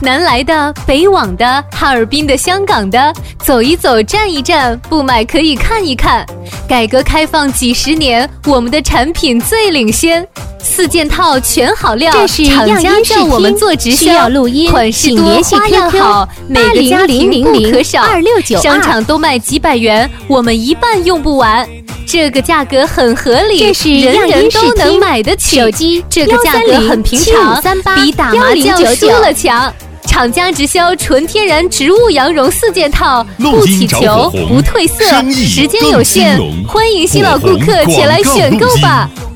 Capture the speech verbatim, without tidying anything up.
南来的、北往的、哈尔滨的、香港的，走一走，站一站，不买可以看一看。改革开放几十年，我们的产品最领先。四件套全好料， 这是厂家叫我们做直销， 需要录音， 款式多，花样好，每个家庭不可少。 二六九二， 商场都卖几百元，我们一半用不完。这个价格很合理， 这是人人都能买得起。 手机这个价格很平常，比打麻将输了强。厂家直销纯天然植物羊绒四件套，不起球，不褪色，时间有限，欢迎新老顾客前来选购吧。